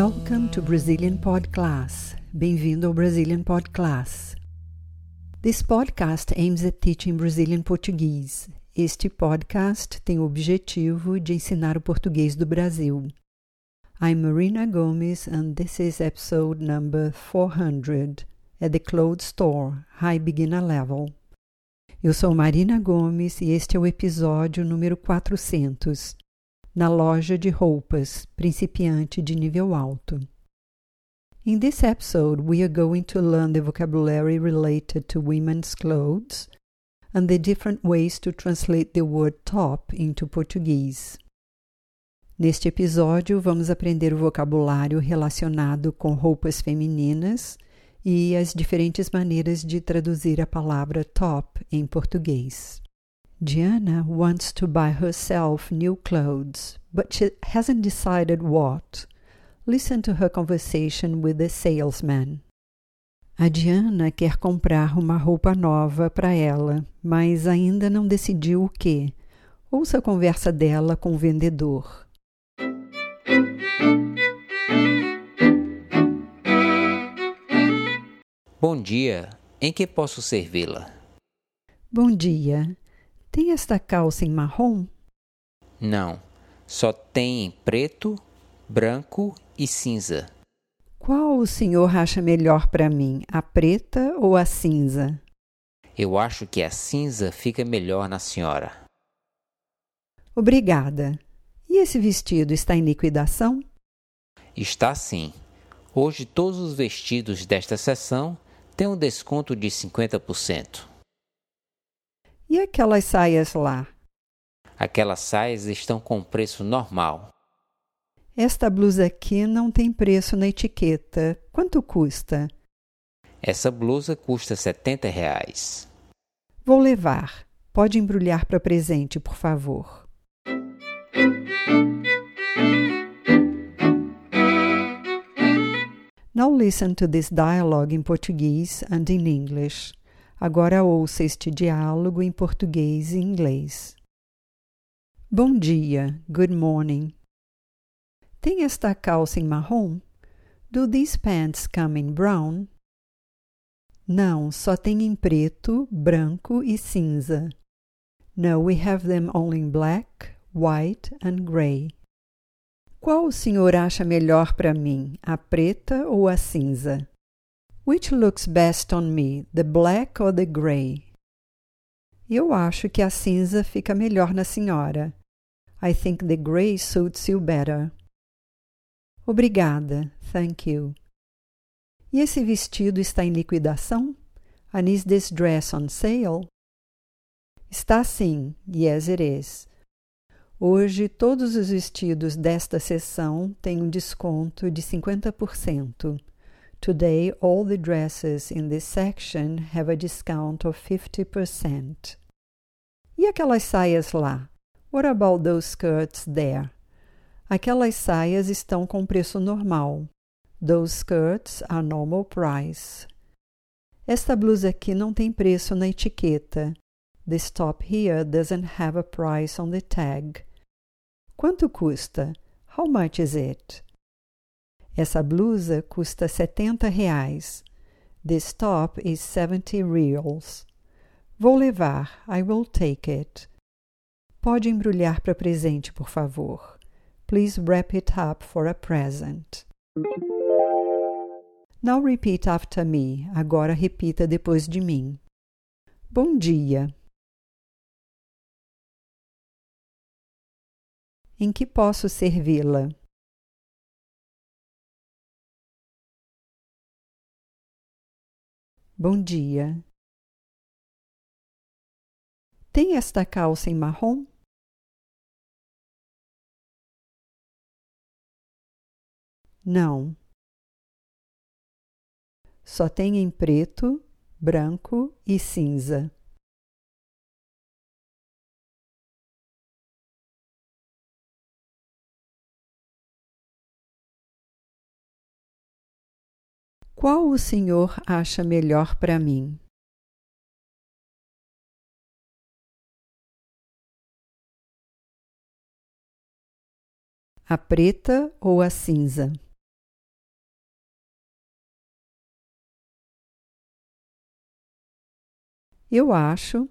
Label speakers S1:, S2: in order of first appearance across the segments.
S1: Welcome to Brazilian Pod Class. Bem-vindo ao Brazilian Pod Class. This podcast aims at teaching Brazilian Portuguese. Este podcast tem o objetivo de ensinar o português do Brasil. I'm Marina Gomes and this is episode number 400 at the Clothes Store, High Beginner Level. Eu sou Marina Gomes e este é o episódio número 400, na loja de roupas, principiante de nível alto. In this episode, we are going to learn the vocabulary related to women's clothes and the different ways to translate the word top into Portuguese. Neste episódio, vamos aprender o vocabulário relacionado com roupas femininas e as diferentes maneiras de traduzir a palavra top em português. Diana wants to buy herself new clothes, but she hasn't decided what. Listen to her conversation with the salesman. A Diana quer comprar uma roupa nova para ela, mas ainda não decidiu o que. Ouça a conversa dela com o vendedor.
S2: Bom dia, em que posso servi-la?
S1: Bom dia. Tem esta calça em marrom?
S2: Não, só tem em preto, branco e cinza.
S1: Qual o senhor acha melhor para mim, a preta ou a cinza?
S2: Eu acho que a cinza fica melhor na senhora.
S1: Obrigada. E esse vestido está em liquidação?
S2: Está sim. Hoje todos os vestidos desta seção têm um desconto de 50%.
S1: E aquelas saias lá?
S2: Aquelas saias estão com preço normal.
S1: Esta blusa aqui não tem preço na etiqueta. Quanto custa?
S2: Essa blusa custa R$70.
S1: Vou levar. Pode embrulhar para presente, por favor. Now listen to this dialogue in Portuguese and in English. Agora ouça este diálogo em português e inglês. Bom dia, good morning. Tem esta calça em marrom? Do these pants come in brown? Não, só tem em preto, branco e cinza. No, we have them only in black, white and grey. Qual o senhor acha melhor para mim, a preta ou a cinza? Which looks best on me, the black or the grey? Eu acho que a cinza fica melhor na senhora. I think the grey suits you better. Obrigada, thank you. E esse vestido está em liquidação? And is this dress on sale? Está sim, yes it is. Hoje todos os vestidos desta seção têm um desconto de 50%. Today, all the dresses in this section have a discount of 50%. E aquelas saias lá? What about those skirts there? Aquelas saias estão com preço normal. Those skirts are normal price. Esta blusa aqui não tem preço na etiqueta. This top here doesn't have a price on the tag. Quanto custa? How much is it? Essa blusa custa R$70. This top is 70 reals. Vou levar. I will take it. Pode embrulhar para presente, por favor. Please wrap it up for a present. Now repeat after me. Agora repita depois de mim. Bom dia. Em que posso servi-la? Bom dia. Tem esta calça em marrom? Não. Só tem em preto, branco e cinza. Qual o senhor acha melhor para mim? A preta ou a cinza? Eu acho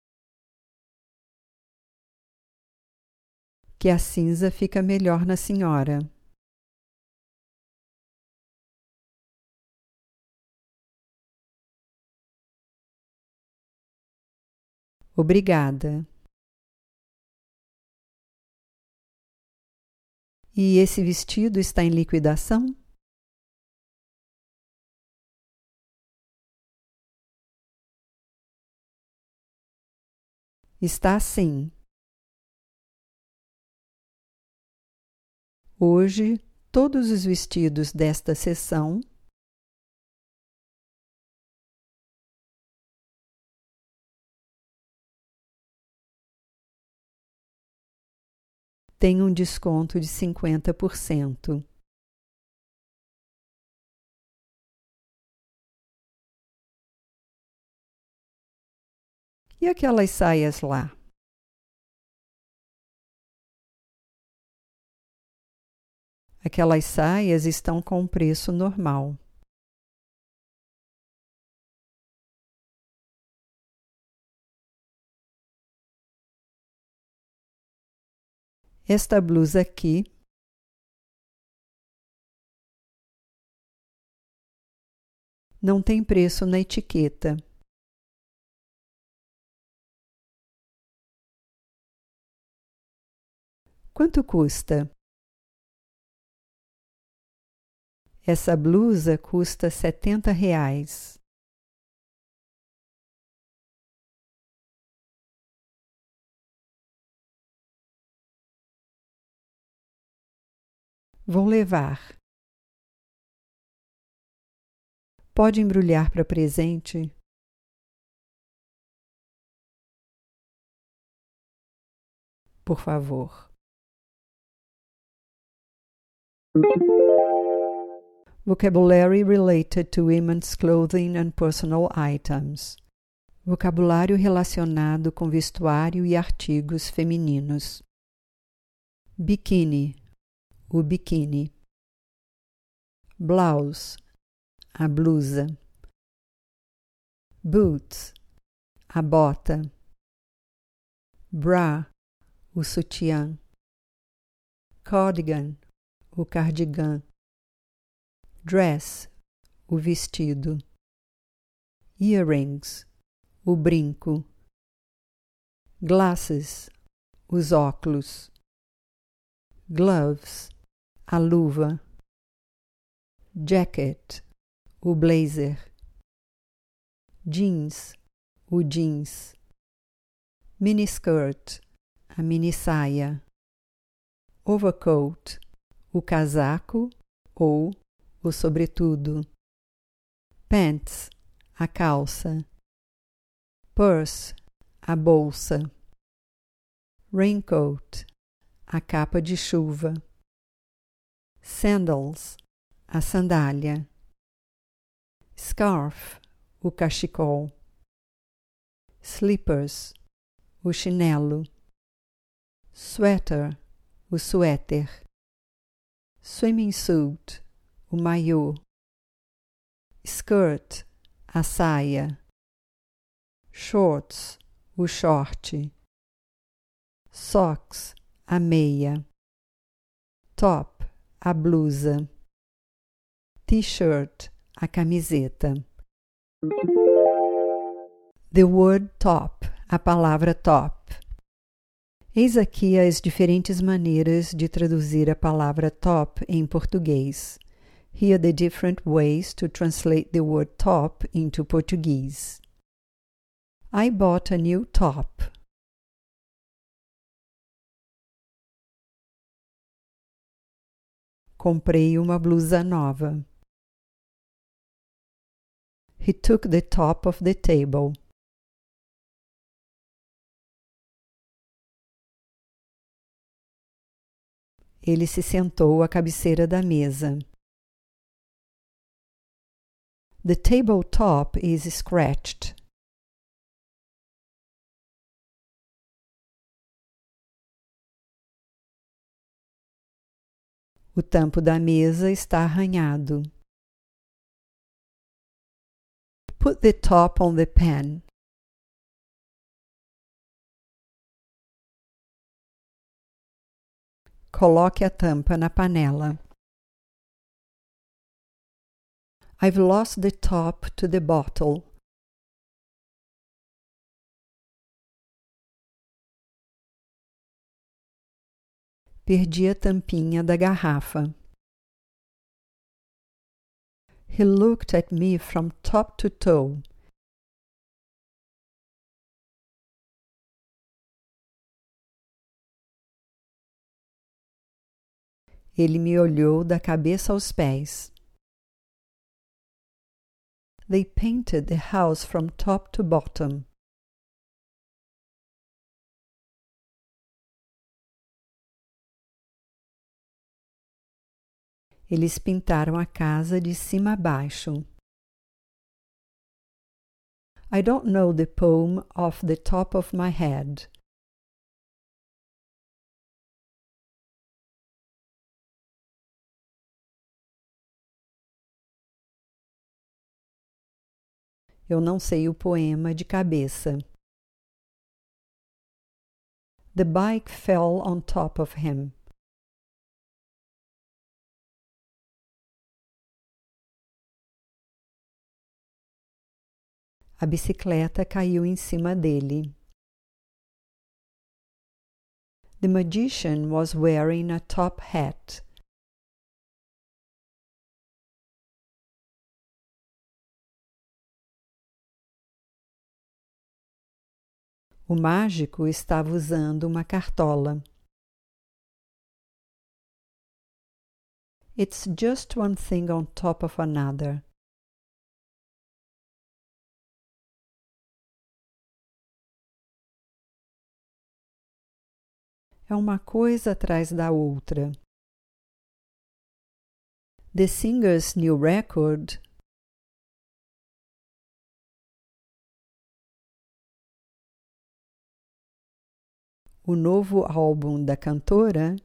S1: que a cinza fica melhor na senhora. Obrigada. E esse vestido está em liquidação? Está sim. Hoje, todos os vestidos desta seção têm um desconto de 50%. E aquelas saias lá? Aquelas saias estão com preço normal. Esta blusa aqui não tem preço na etiqueta. Quanto custa? Essa blusa custa R$70. Vou levar. Pode embrulhar para presente? Por favor. Vocabulary related to women's clothing and personal items. Vocabulário relacionado com vestuário e artigos femininos. Biquíni, o biquíni. Blouse, a blusa. Boots, a bota. Bra, o sutiã. Cardigan, o cardigã. Dress, o vestido. Earrings, o brinco. Glasses, os óculos. Gloves, a luva. Jacket, o blazer. Jeans, o jeans. Miniskirt, a minissaia. Overcoat, o casaco ou o sobretudo. Pants, a calça. Purse, a bolsa. Raincoat, a capa de chuva. Sandals, a sandália. Scarf, o cachecol. Slippers, o chinelo. Sweater, o suéter. Swimming suit, o maiô. Skirt, a saia. Shorts, o short. Socks, a meia. Top, a blusa. T-shirt, a camiseta. The word top, a palavra top. Eis aqui as diferentes maneiras de traduzir a palavra top em português. Here are the different ways to translate the word top into Portuguese. I bought a new top. Comprei uma blusa nova. He took the top of the table. Ele se sentou à cabeceira da mesa. The tabletop is scratched. O tampo da mesa está arranhado. Put the top on the pan. Coloque a tampa na panela. I've lost the top to the bottle. Perdi a tampinha da garrafa. He looked at me from top to toe. Ele me olhou da cabeça aos pés. They painted the house from top to bottom. Eles pintaram a casa de cima a baixo. I don't know the poem off the top of my head. Eu não sei o poema de cabeça. The bike fell on top of him. A bicicleta caiu em cima dele. The magician was wearing a top hat. O mágico estava usando uma cartola. It's just one thing on top of another. É uma coisa atrás da outra. The singer's new record. O novo álbum da cantora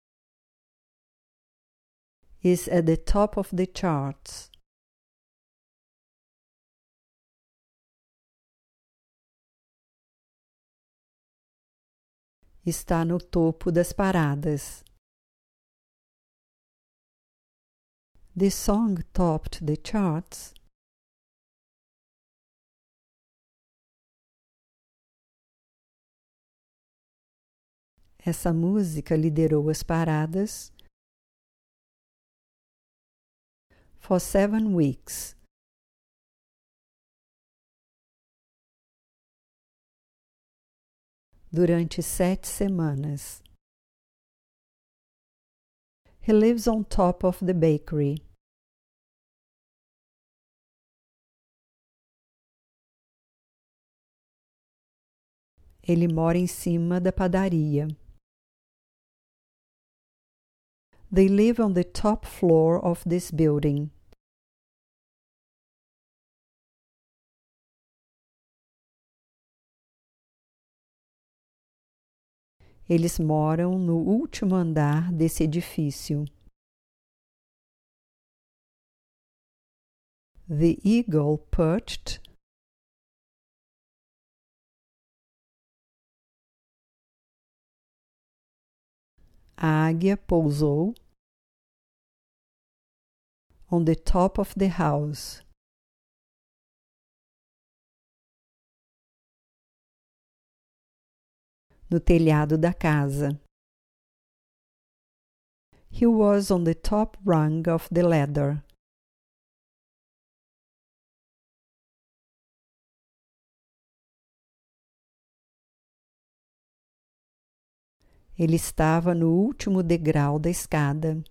S1: is at the top of the charts. Está no topo das paradas. The song topped the charts. Essa música liderou as paradas for 7 weeks. Durante 7 semanas. He lives on top of the bakery. Ele mora em cima da padaria. They live on the top floor of this building. Eles moram no último andar desse edifício. The eagle perched A águia pousou on the top of the house. No telhado da casa. He was on the top rung of the ladder. Ele estava no último degrau da escada.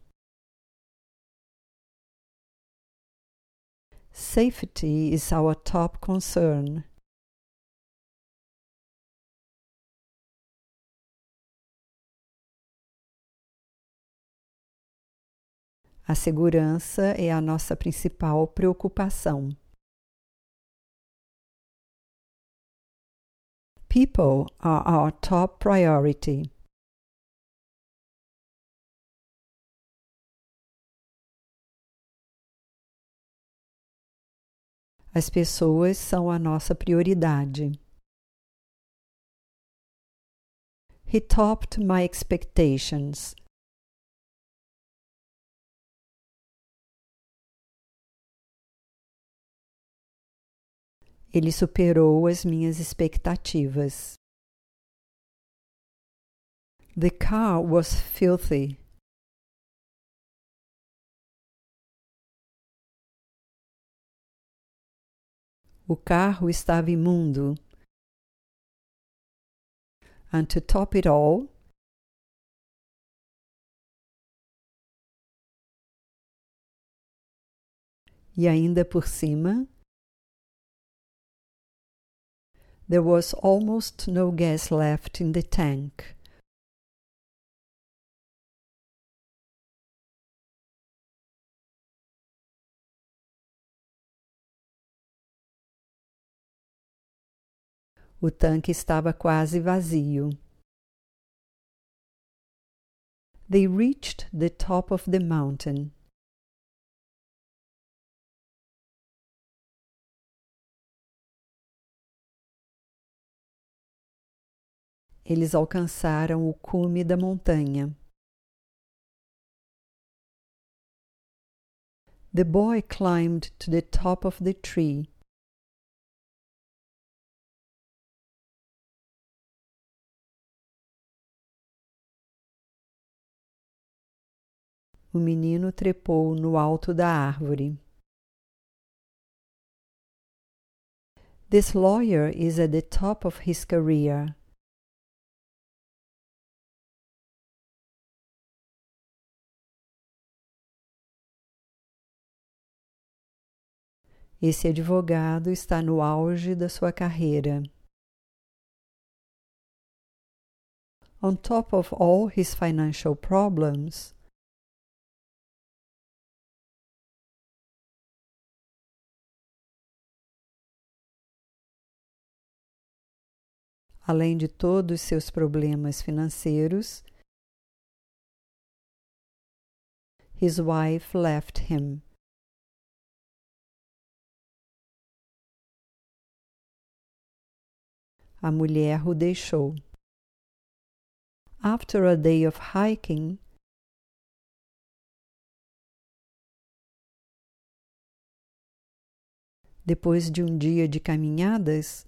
S1: Safety is our top concern. A segurança é a nossa principal preocupação. People are our top priority. As pessoas são a nossa prioridade. He topped my expectations. Ele superou as minhas expectativas. The car was filthy. O carro estava imundo. And to top it all, e ainda por cima, there was almost no gas left in the tank. O tanque estava quase vazio. They reached the top of the mountain. Eles alcançaram o cume da montanha. The boy climbed to the top of the tree. O menino trepou no alto da árvore. This lawyer is at the top of his career. Esse advogado está no auge da sua carreira. On top of all his financial problems, além de todos seus problemas financeiros, his wife left him. A mulher o deixou. After a day of hiking, depois de um dia de caminhadas,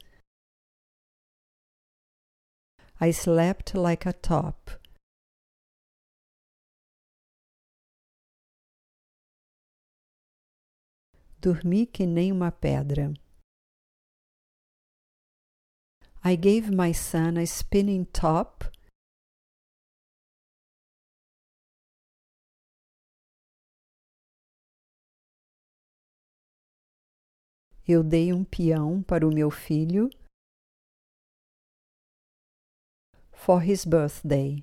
S1: I slept like a top. Dormi que nem uma pedra. I gave my son a spinning top. Eu dei um peão para o meu filho for his birthday.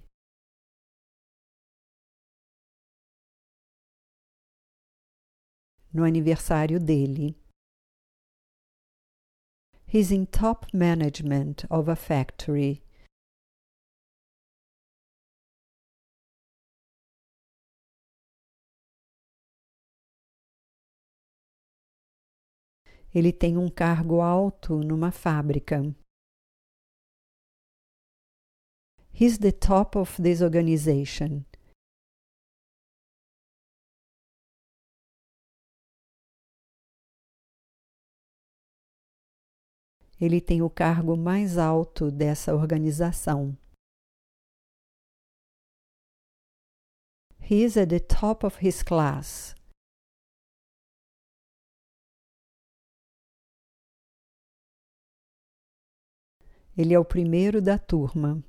S1: No aniversário dele. He's in top management of a factory. Ele tem um cargo alto numa fábrica. He's the top of this organization. Ele tem o cargo mais alto dessa organização. He is at the top of his class. Ele é o primeiro da turma.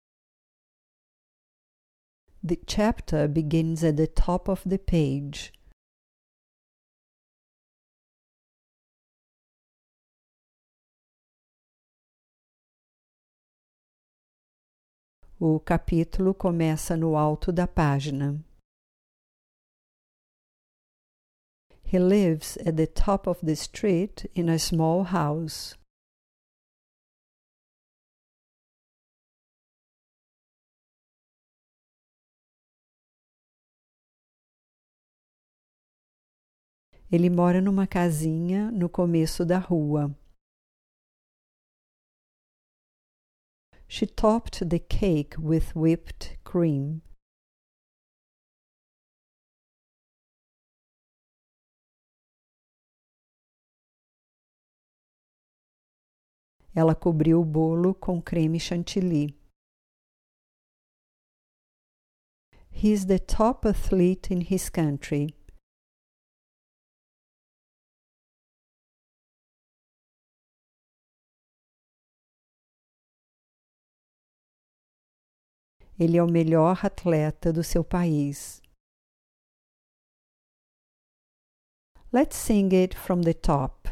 S1: The chapter begins at the top of the page. O capítulo começa no alto da página. He lives at the top of the street in a small house. Ele mora numa casinha no começo da rua. She topped the cake with whipped cream. Ela cobriu o bolo com creme chantilly. He is the top athlete in his country. Ele é o melhor atleta do seu país. Let's sing it from the top.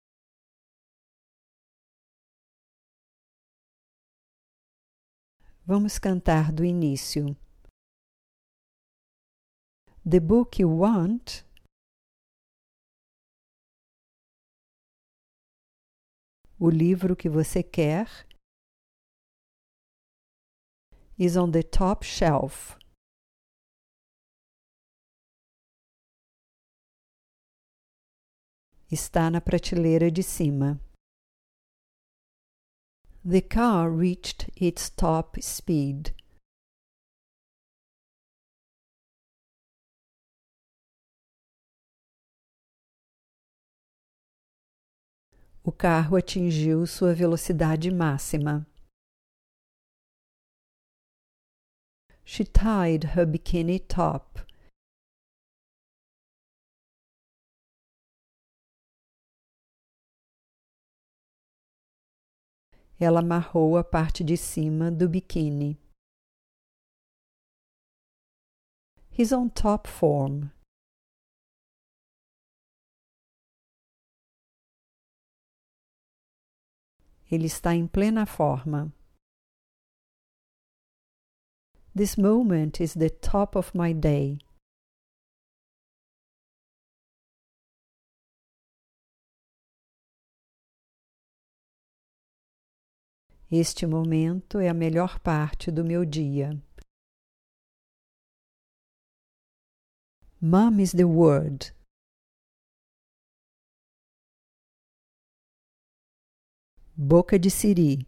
S1: Vamos cantar do início. The book you want o livro que você quer is on the top shelf. Está na prateleira de cima. The car reached its top speed. O carro atingiu sua velocidade máxima. She tied her bikini top. Ela amarrou a parte de cima do biquíni. He's on top form. Ele está em plena forma. This moment is the top of my day. Este momento é a melhor parte do meu dia. Mom is the word. Boca de siri.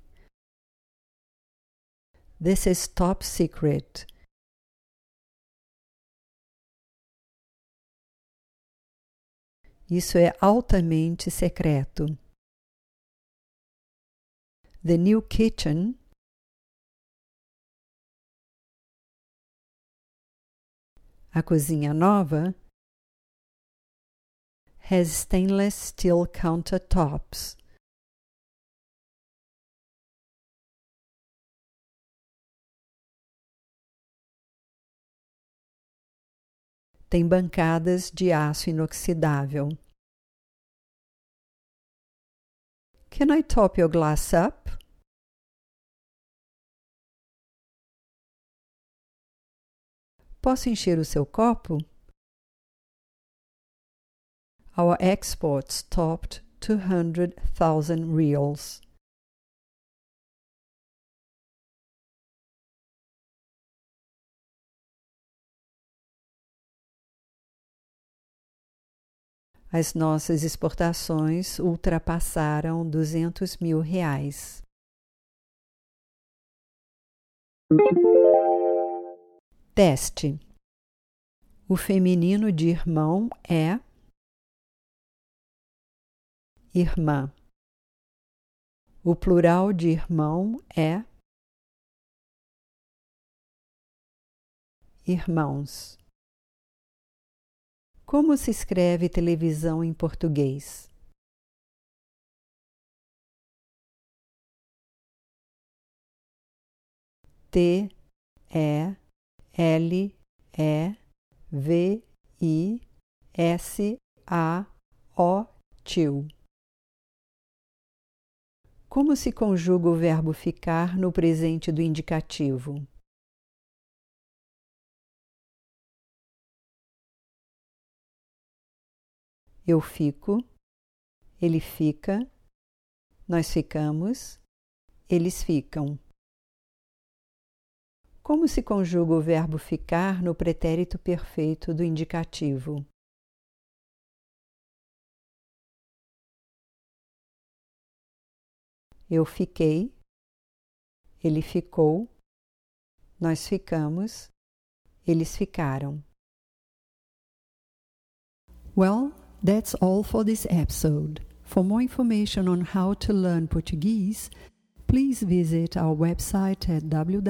S1: This is top secret. Isso é altamente secreto. The new kitchen a cozinha nova has stainless steel countertops. Tem bancadas de aço inoxidável. Can I top your glass up? Posso encher o seu copo? Our exports topped 200,000 reals. As nossas exportações ultrapassaram 200 mil reais. Teste. O feminino de irmão é irmã. O plural de irmão é irmãos. Como se escreve televisão em português? T-E-L-E-V-I-S-A-O tio. Como se conjuga o verbo ficar no presente do indicativo? Eu fico, ele fica, nós ficamos, eles ficam. Como se conjuga o verbo ficar no pretérito perfeito do indicativo? Eu fiquei, ele ficou, nós ficamos, eles ficaram. Well, that's all for this episode. For more information on how to learn Portuguese, please visit our website at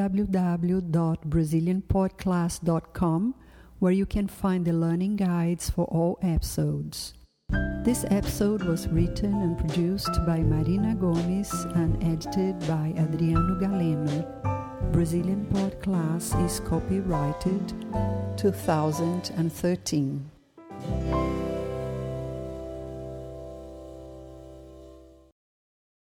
S1: www.brazilianpodclass.com, where you can find the learning guides for all episodes. This episode was written and produced by Marina Gomes and edited by Adriano Galeno. Brazilian Pod Class is copyrighted 2013.